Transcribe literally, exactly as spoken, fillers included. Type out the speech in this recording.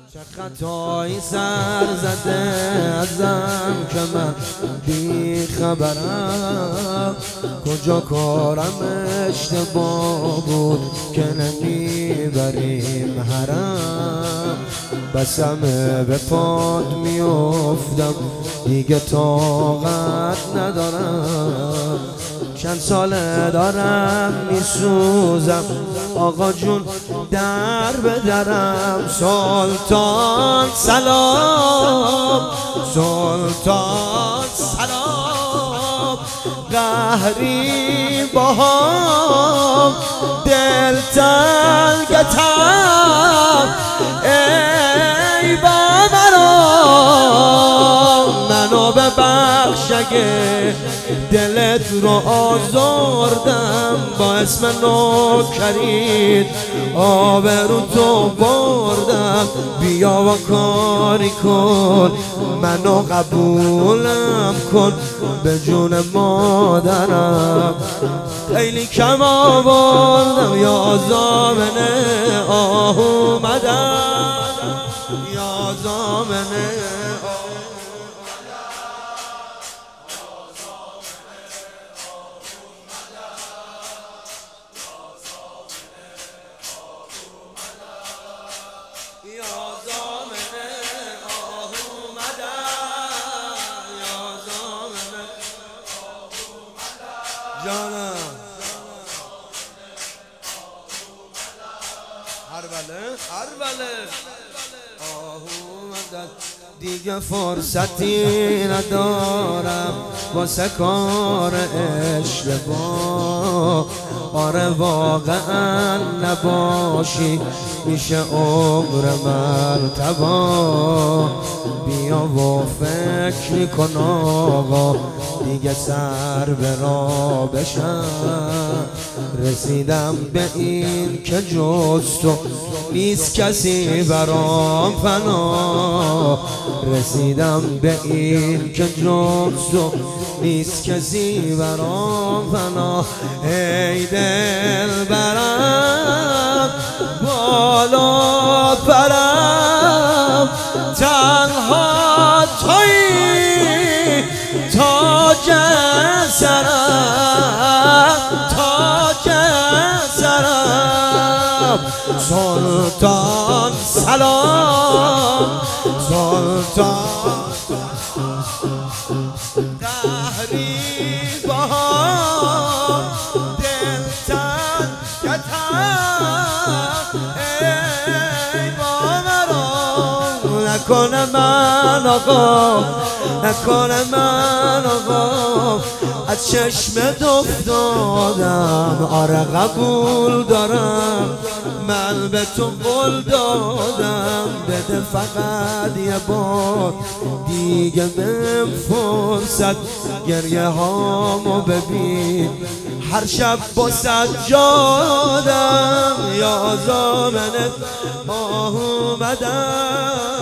چه خطایی سر زده ازم که من بی خبرم، کجا کارم اشتباه بود که نمیبریم حرم. بسمه به پات میافتم دیگه طاقت ندارم، چند ساله دارم میسوزم آقا جون در به درم. سلطان سلام سلطان سلام، قهری باهم دل تنگتم ای با منو ببخش اگه دلت رو آزردم، با اسم نوکرید آبرو تو بردم. بیا و کاری کن منو قبولم کن به جون مادرم. خیلی کم آوردم یا زامنه آه اومدم، یا زامنه جانم. هر بله هر بله آه اومدن دیگه فرصتی ندارم واسه کار اشتباه. آره واقعا نباشی میشه عمر من تباه. بیا و فکر کن آقا دیگه سر به راه بشم. رسیدم به این که جز تو نیست کسی برام فنا. رسیدم به این که جز تو نیست کسی برام فنا. ای دل برم بالا برم تنها تویی تاج سرم تاج سرم. سلطان سلام سلطان قهری باهم دل تنگتم ای با مرا. نکنه من آقا نکنه من آقا از چشمت افتادم. آره قبول دارم من به تو قول دادم، بده فقط یه بار دیگه بهم فرصت. گریه هامو ببین هر شب با سجادم، یا زامنت آه اومدم.